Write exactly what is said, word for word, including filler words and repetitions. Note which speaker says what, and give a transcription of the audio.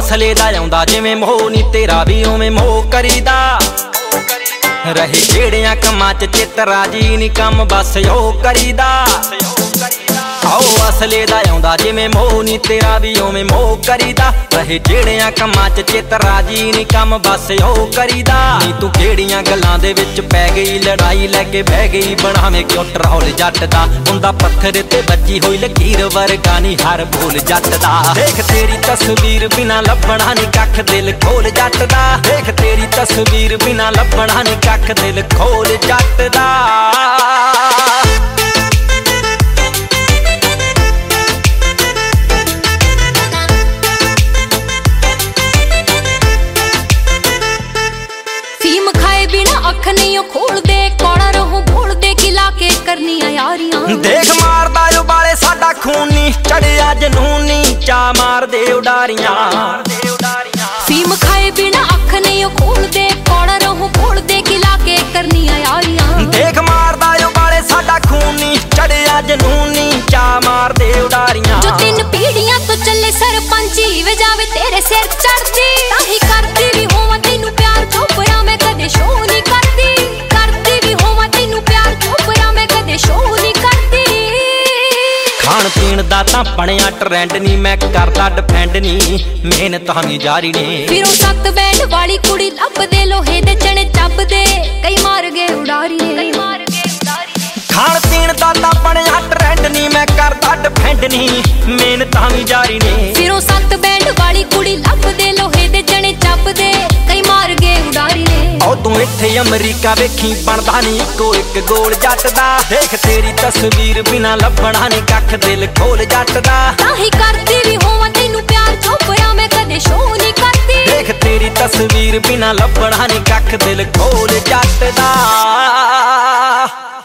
Speaker 1: ਅਸਲੇ ਦਾ ਆਉਂਦਾ ਜਿਵੇਂ ਮੋਹ ਨੀ ਤੇਰਾ ਵੀ ਉਵੇਂ ਮੋਹ ਕਰੀਦਾ ਰਹੇ ਜਿਹੜਿਆਂ ਕੰਮਾਂ ਚ ਚਿੱਤ ਰਾਜੀ ਨੀ ਕੰਮ ਬਸ ਉਹ ਕਰੀਦਾ ਆਓ ਅਸਲੇ ਦਾ ਆਉਂਦਾ ਜਿਵੇਂ ਮੋਹ ਨੀ ਤੇਰਾ ਵੀ ਉਵੇਂ ਮੋਹ ਕਰੀਦਾ ਰਹੇ ਜਿਹੜਿਆਂ ਕੰਮਾਂ ਚ ਚਿੱਤ ਰਾਜੀ ਨੀ ਕੰਮ ਬਸ ਉਹ ਕਰੀਦਾ ਨੀ ਤੂੰ ਕਿਹੜੀਆਂ ਗੱਲਾਂ ਦੇ ਵਿੱਚ ਪੈ ਗਈ ਲੜਾਈ ਲੈ ਕੇ ਬਹਿ ਗਈ ਬਣਾਵੇਂ ਕਿਉਂ ਟਰੌਲ ਜੱਟ ਦਾ ਹੁੰਦਾ ਪੱਥਰ ਤੇ ਵੱਜੀ ਹੋਈ ਲਕੀਰ ਵਰਗਾ ਨੀ ਹਰ ਭੂਲ ਜੱਟ ਦਾ ਦੇਖ ਤੇਰੀ ਤਸਵੀਰ ਬਿਨਾ ਲੱਭਣਾ ਨੀ ਕੱਖ ਦਿਲ ਖੋਲ ਜੱਟ ਦਾ ਦੇਖ ਤੇਰੀ ਤਸਵੀਰ ਬਿਨਾ ਲੱਭਣਾ ਨੀ ਕੱਖ ਦਿਲ ਖੋਲ ਜੱਟ ਦਾ
Speaker 2: ਅੱਖ ਨਹੀਂ ਖੋਲਦੇ ਕੋਣਾ ਰਹੂੰ ਭੁੱਲਦੇ ਕਿਲਾ ਕੇ ਕਰਨੀਆਂ ਯਾਰੀਆਂ
Speaker 1: ਦੇਖ ਮਾਰਦਾ ਉਬਾਲੇ ਸਾਡਾ ਖੂਨ ਨੀ ਚੜਿਆ ਜਨੂਨੀ ਚਾ ਮਾਰਦੇ ਉਡਾਰੀਆਂ
Speaker 2: ਫੀਮ ਖਾਏ ਬਿਨਾ ਅੱਖ ਨਹੀਂ ਖੋਲਦੇ ਕੋਣਾ ਰਹੂੰ ਭੁੱਲਦੇ ਕਿਲਾ ਕੇ ਕਰਨੀਆਂ ਯਾਰੀਆਂ
Speaker 1: ਦੇਖ ਮਾਰਦਾ ਉਬਾਲੇ ਸਾਡਾ ਖੂਨ ਨੀ ਚੜਿਆ ਜਨੂਨੀ ਚਾ ਮਾਰਦੇ ਉਡਾਰੀਆਂ
Speaker 2: ਜੋ ਤਿੰਨ ਪੀੜੀਆਂ ਤੋਂ ਚੱਲੇ ਸਰਪੰਚੀ ਵੇ ਜਾਵੇ ਤੇਰੇ ਸਿਰ ਚੜਦੀ ਤਾਂ ਹੀ ਕਰਦੀ ਵੀ ਹੋਵਾਂ ਤੈਨੂੰ ਪਿਆਰ ਚੋਪਰਾ ਮੈਂ ਕਦੇ ਸ਼ੋ ਨਹੀਂ ਕਰਦੀ ਕਰਦੀ ਵੀ ਹੋਵਾਂ ਤੈਨੂੰ ਪਿਆਰ ਚੋਪਰਾ ਮੈਂ ਕਦੇ ਸ਼ੋ ਨਹੀਂ ਕਰਦੀ
Speaker 1: ਖਾਣ ਪੀਣ ਦਾ ਤਾਂ ਬਣਿਆ ਟ੍ਰੈਂਡ ਨੀ ਮੈਂ ਕਰਦਾ ਡਿਫੈਂਡ ਨੀ ਮਿਹਨਤ ਹਮੀ ਜਾਰੀ ਨੇ
Speaker 2: ਫਿਰੋਂ ਸੱਤ ਬੈਂਡ ਵਾਲੀ ਕੁੜੀ ਲੱਭਦੇ ਲੋਹੇ ਦੇ ਚਣੇ ਚੱਬਦੇ ਕਈ ਮਾਰ ਗਏ ਉਡਾਰੀ ਨੇ ਕਈ ਮਾਰ ਗਏ ਉਡਾਰੀ
Speaker 1: ਖਾਣ ਪੀਣ ਦਾ ਤਾਂ ਬਣਿਆ ਟ੍ਰੈਂਡ ਨੀ ਮੈਂ ਕਰਦਾ ਡਿਫੈਂਡ ਨੀ ਮਿਹਨਤ ਹਮੀ ਜਾਰੀ ਨੇ
Speaker 2: ਫਿਰੋਂ ਸੱਤ ਬੈਂਡ ਵਾਲੀ ਕੁੜੀ ਲੱਭਦੇ ਲੋਹੇ ਦੇ ਚਣੇ ਚੱਬਦੇ ਕਈ ਮਾਰ ਗਏ ਉਡਾਰੀ ਨੇ
Speaker 1: ਉਹ ਤੂੰ ਇੱਥੇ ਅਮਰੀਕਾ ਵੇਖੀ ਬਣਦਾ ਨੀ ਇੱਕੋ ਇੱਕ ਗੋਲ ਜੱਟ ਦਾ ਦੇਖ ਤੇਰੀ ਤਸਵੀਰ ਬਿਨਾ ਲੱਭਣਾ ਨੀ ਕੱਖ ਦਿਲ ਖੋਲ ਜੱਟ ਦਾ
Speaker 2: ਤਾਂ ਹੀ ਕਰਦੀ ਵੀ ਹੋਵਾਂ ਤੈਨੂੰ ਪਿਆਰ ਚੋਪਰਾ ਮੈਂ ਕਦੇ ਸ਼ੋ ਨਹੀਂ ਕਰਦੀ
Speaker 1: ਦੇਖ ਤੇਰੀ ਤਸਵੀਰ ਬਿਨਾ ਲੱਭਣਾ ਨੀ ਕੱਖ ਦਿਲ ਖੋਲ ਜੱਟ ਦਾ।